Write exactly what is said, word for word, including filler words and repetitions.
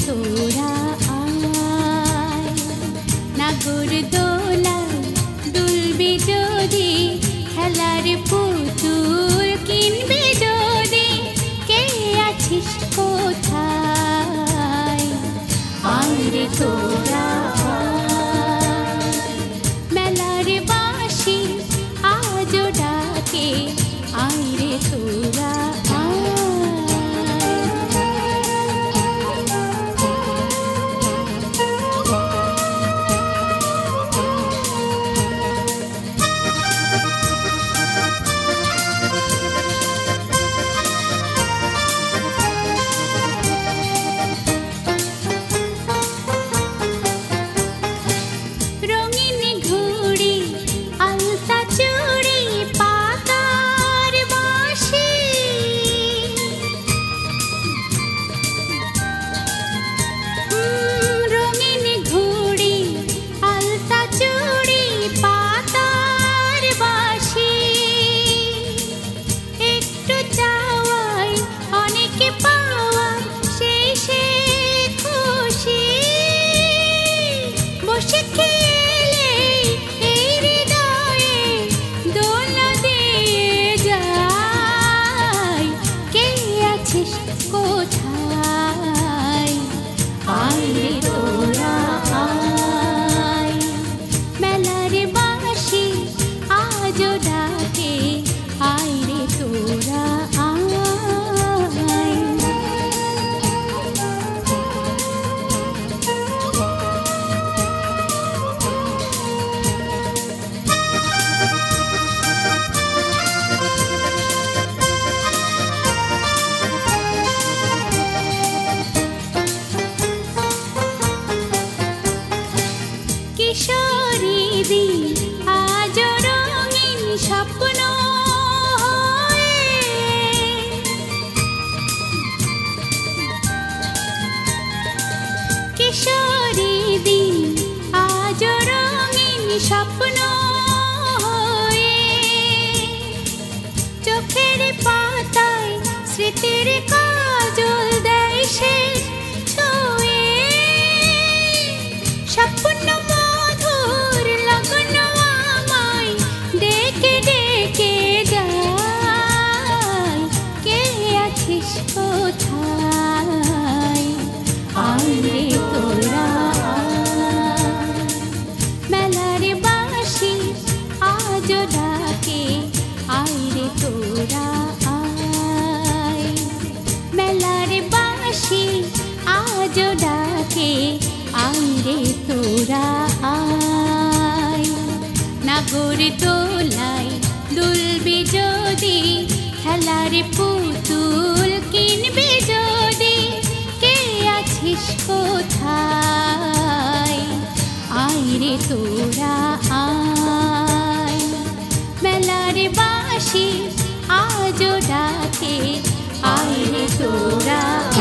তোরা আয়, নাগরদোলায় দুলবি যদি, খেলার পুতুল কিনবি যদি, কে আছিস কোথায়? আয় রে তোরা আয়, মেলার বাঁশি আজও ডাকে, আয় রে তোরা কোথায়? আয় রে তোরা আয়, মেলার বাঁশি আজও ডাকে, আয় রে তোরা আয়। কিশোরী দিন আজও রঙিন স্বপ্ন হয়ে, কিশোরী দিন আজও রঙিন স্বপ্ন হয়ে, চোখের পাতায় স্মৃতির কাজল দেয় সে ছুঁয়ে, স্বপ্ন কোথায়? আয় রে তোরা আয়, মেলার বাঁশি আজও ডাকে, আয় রে তোরা আয়, মেলার বাঁশি আজও ডাকে, আয় রে তোরা আয়, নাগরদোলায় দুলবি যদি, খেলার পুতুল কিনবি যদি, কে আছিস কোথায়? আয় রে তোরা আয়, মেলার বাঁশি আজও ডাকে, আয় রে তোরা।